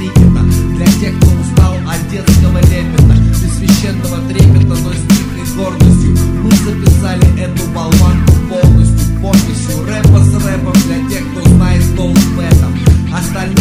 крикета. Для тех, кто устал от детского лепета, без священного трепета, но с тихой гордостью мы записали эту болванку полностью, подписью рэпа с рэпом. Для тех, кто знает толк в этом, остальные